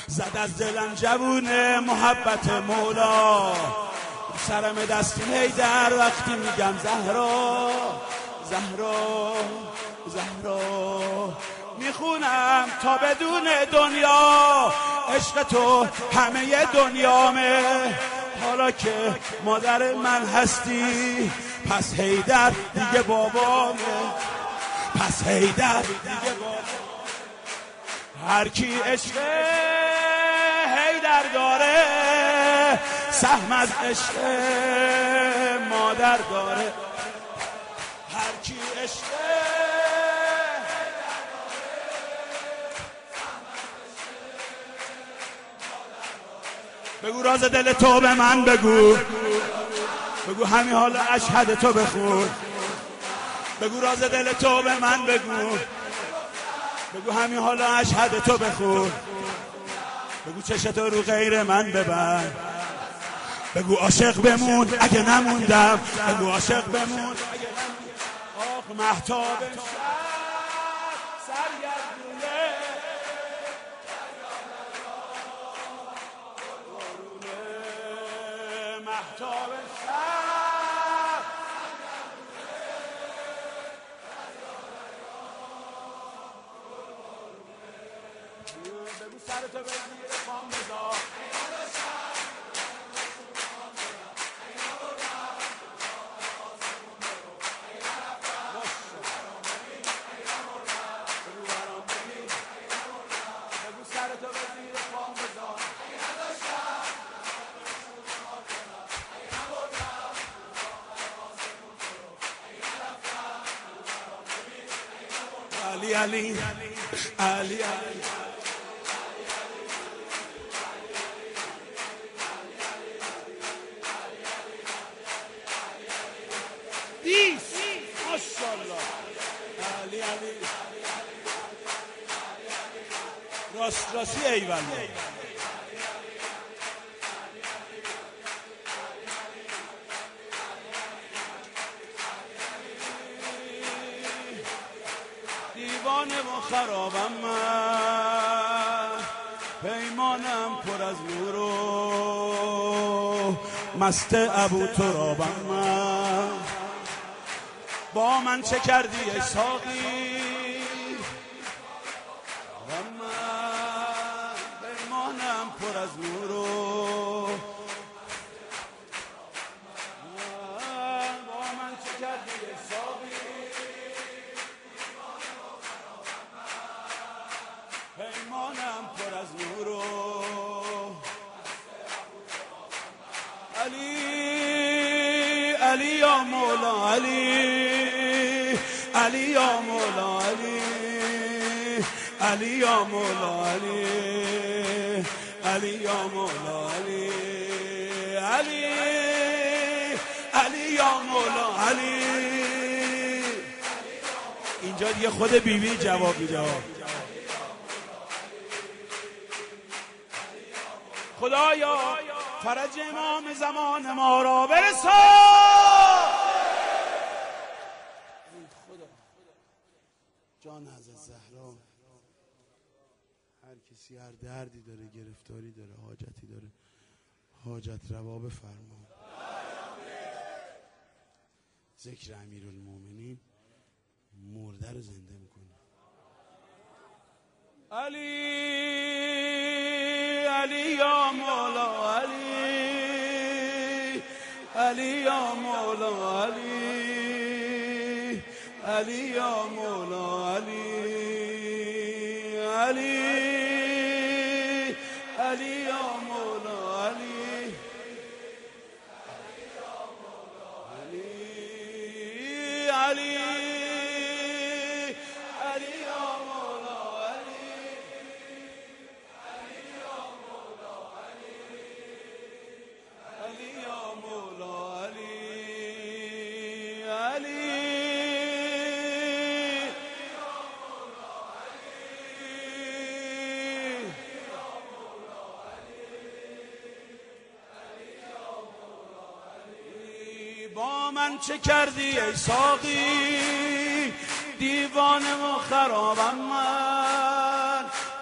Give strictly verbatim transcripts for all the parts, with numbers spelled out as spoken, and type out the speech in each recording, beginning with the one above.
زد از دلم جوونه محبت مولا، سرم دست حیدر وقتی میگم زهرا زهرا زهرا. میخونم تا بدون دنیا عشق تو همه دنیامه، حالا که مادر من هستی پس حیدر دیگه بابامه، پس حیدر دیگه بابامه. هر کی عشق حیدر داره سهم از عشق مادر داره، هر کی عشق بگو راز دل تو به من بگو، بگو همین حالا اشهد تو بخون، بگو راز دل تو به من بگو، بگو همین حالا اشهد تو بخون، بگو چشتو رو غیر من ببند، بگو عاشق بمون اگه نموندم، بگو عاشق بمون اگه نموندم. آخ مهتاب شب سرگردونه مهتاب شب، بگو سرتو به زیر پام بذار، علی علی علی علی دیس ماشاءالله علی علی راست راستی ایوالله دیوانه و خرابم من، پیمانم پر از نور و مست ابو ترابم من. با من چه کردی ای ساقی و من، پیمانم پر از نور و با من چه کردی ای ساقی، پیمانم پر از نور و علی علی یا مولا علی علی یا مولا علی علی یا مولا علی علی یا مولا علی علی علی یا مولا علی. اینجا دیگه خود بیبی بی جواب میده. خدایا فرج امام زمان ما را برسان. خدا جان حضرت زهرا، هر کسی هر دردی داره، گرفتاری داره، حاجتی داره، حاجت روا بفرما. ذکر امیرالمومنین مرده رو زنده میکنه. علی علی یا مولا علی علی یا مولا علی علی یا مولا علی علی علی یا مولا علی علی علی یا مولا علی علی یا مولا علی علی یا مولا علی علی با من چه کردی ای ساقی، دیوانه و خرابم من،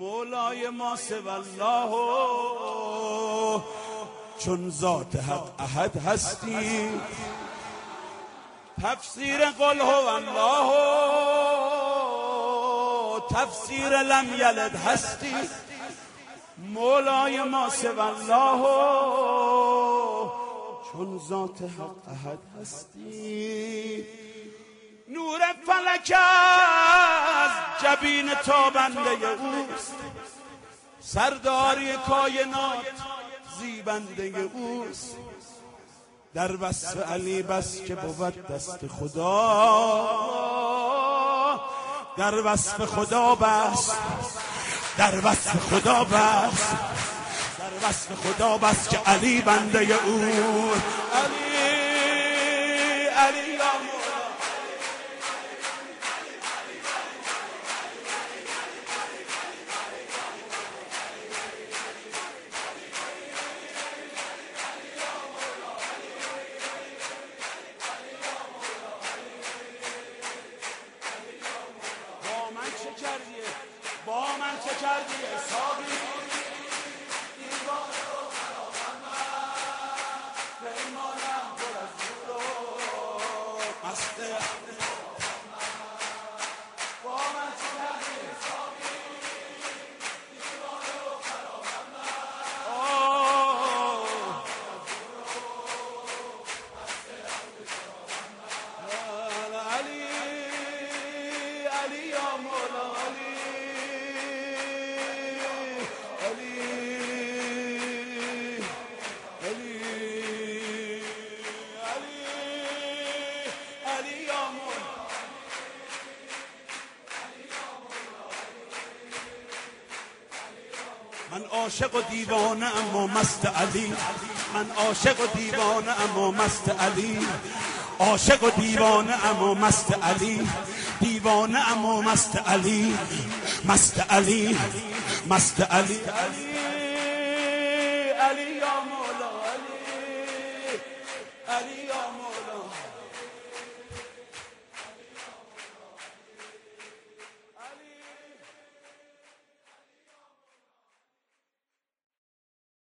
مولای ما سوی الله چون ذات حق احد هستی. تفسیر قل هو الله تفسیر لم یلد هستی. مولای ما سوی الله چون ذات حق احد هستی. نور فلک از جبین تابنده اوست، سرداری کائنات زیبنده اوست. در وصف علی بس که بود دست خدا، در وصف خدا بس، در وصف خدا بس، در وصف خدا بس که علی بنده او. علی علی یا مولا، با من چه کردیه، با من چه کردیه حسابی. من عاشق و دیوانه اما مست علی، من عاشق و دیوانه اما مست علی، عاشق و دیوانه اما مست علی، دیوانه اما مست علی، مست علی، مست علی. علی علی یا مولا، علی علی یا مولا.